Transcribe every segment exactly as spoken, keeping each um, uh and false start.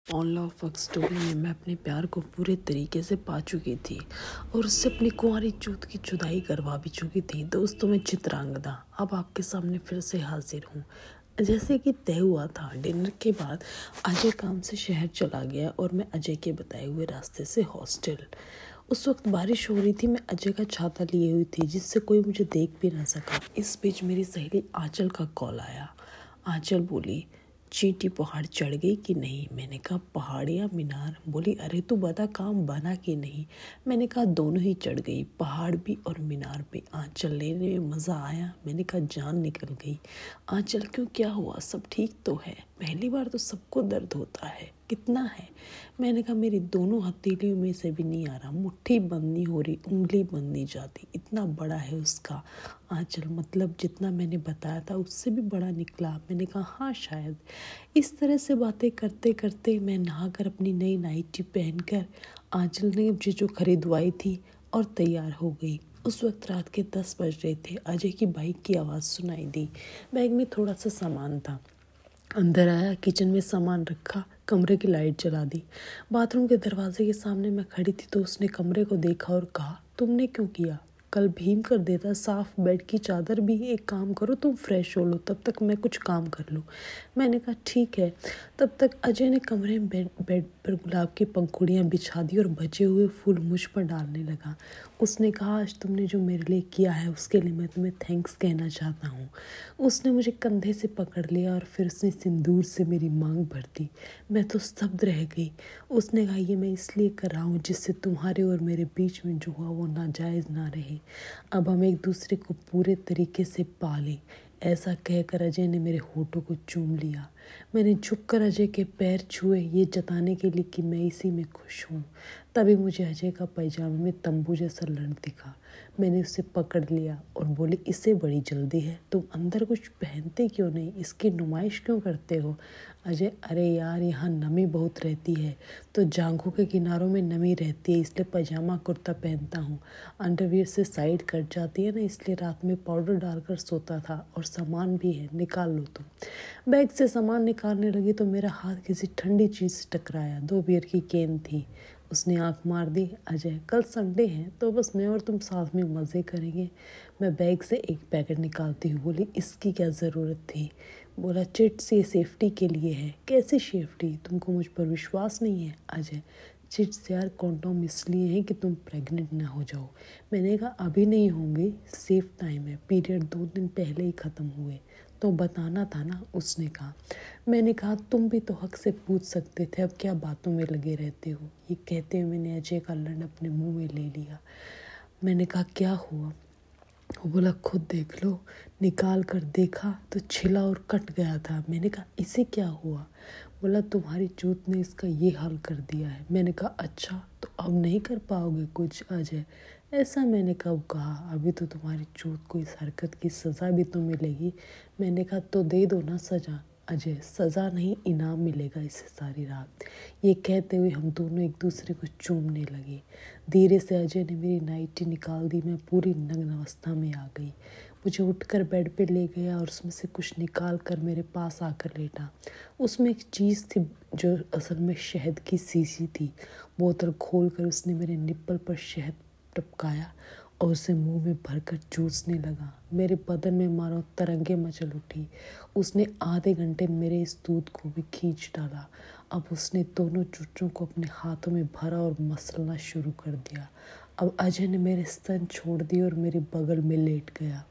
On love वक्त story में मैं अपने प्यार को पूरे तरीके से पा चुकी थी और उससे अपनी कुंवारी चूत की जुदाई करवा भी चुकी थी। दोस्तों, मैं चित्रांगदा अब आपके सामने फिर से हाजिर हूँ। जैसे कि तय हुआ था, डिनर के बाद अजय काम से शहर चला गया और मैं अजय के बताए हुए रास्ते से हॉस्टल। उस वक्त बारिश हो रही थी। मैं अजय का छाता लिए हुई थी जिससे कोई मुझे देख भी ना सका। इस बीच मेरी सहेली आंचल का कॉल आया। आंचल बोली, चींटी पहाड़ चढ़ गई कि नहीं? मैंने कहा पहाड़ या मीनार? बोली, अरे तू बता काम बना कि नहीं? मैंने कहा दोनों ही चढ़ गई, पहाड़ भी और मीनार भी। आंचल लेने में मज़ा आया? मैंने कहा जान निकल गई। आंचल क्यों, क्या हुआ? सब ठीक तो है? पहली बार तो सबको दर्द होता है। कितना है? मैंने कहा मेरी दोनों हथेलियों में से भी नहीं आ रहा, मुट्ठी बंद नहीं हो रही, उंगली बंद नहीं जाती, इतना बड़ा है उसका। आंचल, मतलब जितना मैंने बताया था उससे भी बड़ा निकला? मैंने कहा हाँ शायद। इस तरह से बातें करते करते मैं नहाकर अपनी नई नाइटी पहनकर आंचल ने मुझे जो खरीदवाई थी और तैयार हो गई। उस वक्त रात के दस बज रहे थे। अजय की बाइक की आवाज़ सुनाई दी। बैग में थोड़ा सा सामान था। अंदर आया, किचन में सामान रखा, कमरे की लाइट जला दी। बाथरूम के दरवाजे के सामने मैं खड़ी थी तो उसने कमरे को देखा और कहा, तुमने क्यों किया? कल भीम कर देता साफ बेड की चादर भी। एक काम करो, तुम फ्रेश हो लो, तब तक मैं कुछ काम कर लूँ। मैंने कहा ठीक है। तब तक अजय ने कमरे में बेड बेड पर गुलाब की पंखुड़ियाँ बिछा दी और बचे हुए फूल मुझ पर डालने लगा। उसने कहा, आज तुमने जो मेरे लिए किया है उसके लिए मैं तुम्हें थैंक्स कहना चाहता हूँ। उसने मुझे कंधे से पकड़ लिया और फिर उसने सिंदूर से मेरी मांग भर दी। मैं तो स्तब्ध रह गई। उसने कहा, ये मैं इसलिए कर रहा हूँ जिससे तुम्हारे और मेरे बीच में जो हुआ वो नाजायज़ ना रहे। अब हम एक दूसरे को पूरे तरीके से पा लें। ऐसा कहकर अजय ने मेरे होठों को चूम लिया। मैंने झुककर अजय के पैर छुए, ये जताने के लिए कि मैं इसी में खुश हूँ। तभी मुझे अजय का पैजामे में तंबू जैसा लड़ दिखा। मैंने उसे पकड़ लिया और बोली, इससे बड़ी जल्दी है, तुम अंदर कुछ पहनते क्यों नहीं? इसकी नुमाइश क्यों करते हो? अजय, अरे यार यहाँ नमी बहुत रहती है तो जांघों के किनारों में नमी रहती है, इसलिए पजामा कुर्ता पहनता हूँ। अंडरवियर से साइड कट जाती है ना, इसलिए रात में पाउडर डालकर सोता था। और सामान भी है, निकाल लो तुम। बैग से सामान निकालने लगी तो मेरा हाथ किसी ठंडी चीज़ से टकराया। दो बियर की केन थी। उसने आंख मार दी। अजय, कल संडे है तो बस मैं और तुम साथ में मज़े करेंगे। मैं बैग से एक पैकेट निकालती हूँ बोली, इसकी क्या ज़रूरत थी? बोला, चिट्स ये सेफ्टी के लिए है। कैसी सेफ्टी? तुमको मुझ पर विश्वास नहीं है? अजय, चिट्स यार कॉन्डोम इसलिए है कि तुम प्रेग्नेंट ना हो जाओ। मैंने कहा अभी नहीं होंगे, सेफ टाइम है, पीरियड दो दिन पहले ही ख़त्म हुए तो बताना था ना। उसने कहा। मैंने कहा तुम भी तो हक से पूछ सकते थे, अब क्या बातों में लगे रहते हो? ये कहते हुए मैंने अजय का लंड अपने मुंह में ले लिया। मैंने कहा क्या हुआ? वो बोला, खुद देख लो। निकाल कर देखा तो छिला और कट गया था। मैंने कहा इसे क्या हुआ? बोला, तुम्हारी चूत ने इसका ये हाल कर दिया है। मैंने कहा अच्छा, तो अब नहीं कर पाओगे कुछ? अजय, ऐसा मैंने कब कहा? अभी तो तुम्हारी चूत को इस हरकत की सज़ा भी तो मिलेगी। मैंने कहा तो दे दो ना सज़ा। अजय, सज़ा नहीं, इनाम मिलेगा इसे सारी रात। ये कहते हुए हम दोनों एक दूसरे को चूमने लगे। धीरे से अजय ने मेरी नाइटी निकाल दी। मैं पूरी नग्न अवस्था में आ गई। मुझे उठकर बेड पे ले गया और उसमें से कुछ निकाल कर मेरे पास आकर लेटा। उसमें एक चीज़ थी जो असल में शहद की शीशी थी। बोतल खोलकर उसने मेरे निप्पल पर शहद टपकाया और उसे मुंह में भरकर चूसने लगा। मेरे बदन में मानो तरंगे मचल उठी। उसने आधे घंटे मेरे इस दूध को भी खींच डाला। अब उसने दोनों चूचों को अपने हाथों में भरा और मसलना शुरू कर दिया। अब अजय ने मेरे स्तन छोड़ दिए और मेरे बगल में लेट गया।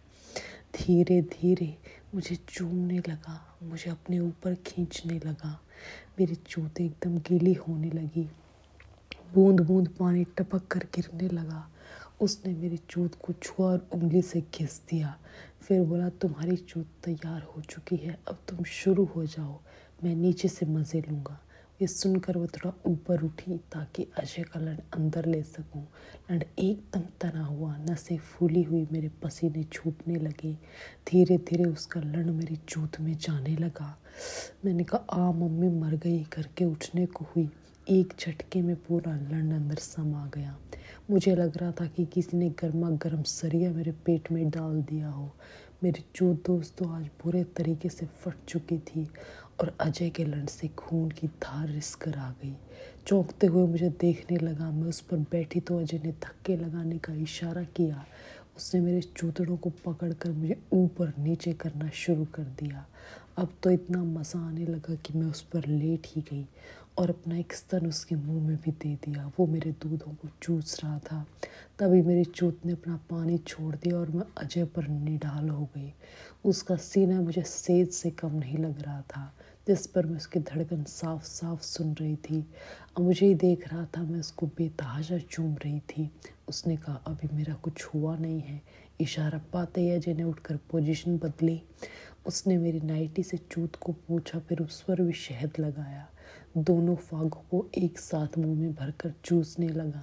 धीरे धीरे मुझे चूमने लगा, मुझे अपने ऊपर खींचने लगा। मेरी चूतें एकदम गीली होने लगी। बूंद बूंद पानी टपक कर गिरने लगा। उसने मेरी चूत को छुआ और उंगली से घिस दिया। फिर बोला, तुम्हारी चूत तैयार हो चुकी है, अब तुम शुरू हो जाओ, मैं नीचे से मज़े लूँगा। ये सुनकर वो थोड़ा ऊपर उठी ताकि अजय का लड़ अंदर ले सकूं। लड़ एकदम तना हुआ, नसें फूली हुई, मेरे पसीने छूटने लगे। धीरे धीरे उसका लड़ मेरी चूत में जाने लगा। मैंने कहा आ मम्मी मर गई करके उठने को हुई। एक झटके में पूरा लड़ अंदर समा गया। मुझे लग रहा था कि किसी ने गर्मा गर्म सरिया मेरे पेट में डाल दिया हो। मेरी चूत दोस्तों आज बुरे तरीके से फट चुकी थी और अजय के लड़ से खून की धार रिस कर आ गई। चौंकते हुए मुझे देखने लगा। मैं उस पर बैठी तो अजय ने धक्के लगाने का इशारा किया। उसने मेरे चूतड़ों को पकड़कर मुझे ऊपर नीचे करना शुरू कर दिया। अब तो इतना मज़ा आने लगा कि मैं उस पर लेट ही गई और अपना एक स्तन उसके मुंह में भी दे दिया। वो मेरे दूधों को चूस रहा था। तभी मेरी चूत ने अपना पानी छोड़ दिया और मैं अजय पर निढाल हो गई। उसका सीना मुझे सेज से कम नहीं लग रहा था, जिस पर मैं उसकी धड़कन साफ साफ सुन रही थी। अब मुझे ही देख रहा था, मैं उसको बेतहाशा चूम रही थी। उसने कहा, अभी मेरा कुछ हुआ नहीं है। इशारा पाते ही अजय ने उठकर पोजीशन बदली। उसने मेरी नाइटी से चूत को पूछा, फिर उस पर भी शहद लगाया। दोनों फागों को एक साथ मुंह में भरकर चूसने लगा।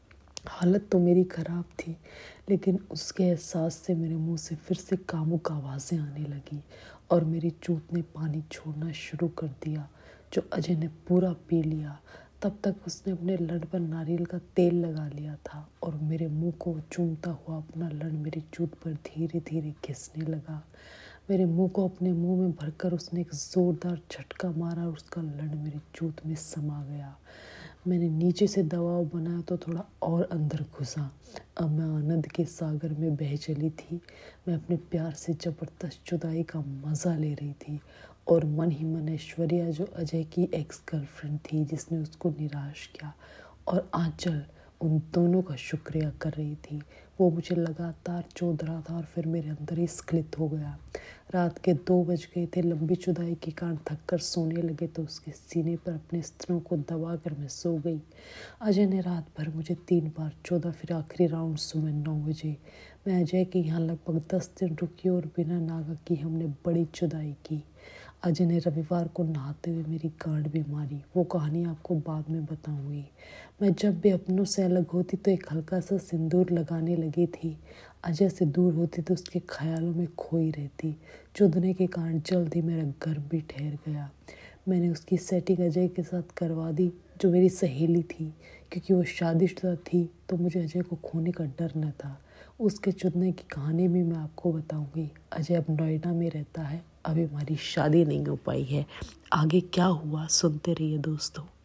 हालत तो मेरी ख़राब थी, लेकिन उसके एहसास से मेरे मुंह से फिर से कामुक आवाज़ें आने लगी और मेरी चूत ने पानी छोड़ना शुरू कर दिया, जो अजय ने पूरा पी लिया। तब तक उसने अपने लड़ पर नारियल का तेल लगा लिया था और मेरे मुंह को चूमता हुआ अपना लड़ मेरी चूत पर धीरे धीरे घिसने लगा। मेरे मुंह को अपने मुंह में भरकर उसने एक ज़ोरदार झटका मारा और उसका लड़ मेरी चूत में समा गया। मैंने नीचे से दबाव बनाया तो थोड़ा और अंदर घुसा। अब मैं आनंद के सागर में बह चली थी। मैं अपने प्यार से ज़बरदस्त जुदाई का मज़ा ले रही थी और मन ही मन ऐश्वर्या, जो अजय की एक्स गर्लफ्रेंड थी जिसने उसको निराश किया, और आंचल उन दोनों का शुक्रिया कर रही थी। वो मुझे लगातार चोद रहा था और फिर मेरे अंदर ही स्खलित हो गया। रात के दो बज गए थे। लंबी जुदाई के कारण थक कर सोने लगे तो उसके सीने पर अपने स्तनों को दबा कर मैं सो गई। अजय ने रात भर मुझे तीन बार चौदह, फिर आखिरी राउंड सुबह नौ बजे। मैं अजय के यहाँ लगभग दस दिन रुकी और बिना नागा की हमने बड़ी जुदाई की। अजय ने रविवार को नहाते हुए मेरी गांड भी मारी। वो कहानी आपको बाद में बताऊंगी। मैं जब भी अपनों से अलग होती तो एक हल्का सा सिंदूर लगाने लगी थी। अजय से दूर होती तो उसके ख्यालों में खोई रहती। चुदने के कारण जल्द ही मेरा गर्भ भी ठहर गया। मैंने उसकी सेटिंग अजय के साथ करवा दी, जो मेरी सहेली थी। क्योंकि वो शादीशुदा थी तो मुझे अजय को खोने का डर न था। उसके चुदने की कहानी भी मैं आपको बताऊंगी। अजय अब नोएडा में रहता है। अभी हमारी शादी नहीं हो पाई है। आगे क्या हुआ सुनते रहिए दोस्तों।